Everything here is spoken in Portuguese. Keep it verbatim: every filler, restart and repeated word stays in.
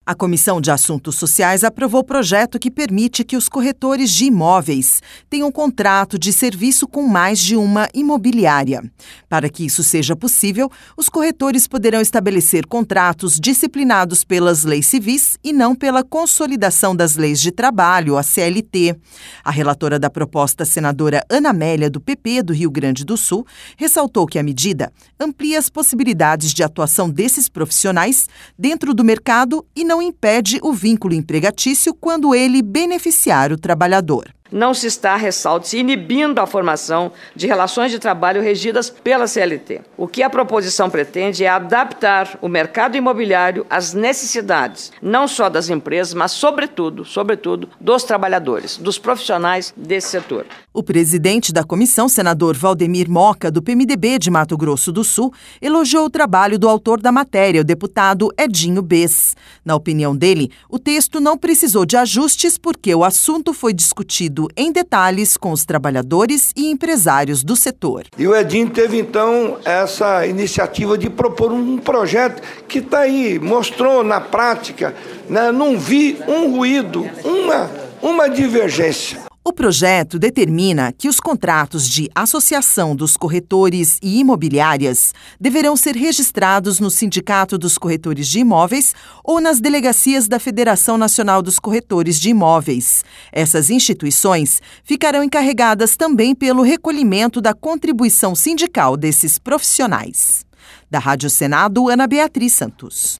A Comissão de Assuntos Sociais aprovou o projeto que permite que os corretores de imóveis tenham contrato de serviço com mais de uma imobiliária. Para que isso seja possível, os corretores poderão estabelecer contratos disciplinados pelas leis civis e não pela Consolidação das Leis de Trabalho, a C L T. A relatora da proposta, senadora Ana Amélia, do P P do Rio Grande do Sul, ressaltou que a medida amplia as possibilidades de atuação desses profissionais dentro do mercado e não impede o vínculo empregatício quando ele beneficiar o trabalhador. Não se está, ressalte-se, inibindo a formação de relações de trabalho regidas pela C L T. O que a proposição pretende é adaptar o mercado imobiliário às necessidades, não só das empresas, mas, sobretudo, sobretudo, dos trabalhadores, dos profissionais desse setor. O presidente da comissão, senador Valdemir Moca, do P M D B de Mato Grosso do Sul, elogiou o trabalho do autor da matéria, o deputado Edinho Bess. Na opinião dele, o texto não precisou de ajustes porque o assunto foi discutido em detalhes com os trabalhadores e empresários do setor. E o Edinho teve, então, essa iniciativa de propor um projeto que está aí, mostrou na prática, né? Não vi um ruído, uma, uma divergência. O projeto determina que os contratos de associação dos corretores e imobiliárias deverão ser registrados no Sindicato dos Corretores de Imóveis ou nas delegacias da Federação Nacional dos Corretores de Imóveis. Essas instituições ficarão encarregadas também pelo recolhimento da contribuição sindical desses profissionais. Da Rádio Senado, Ana Beatriz Santos.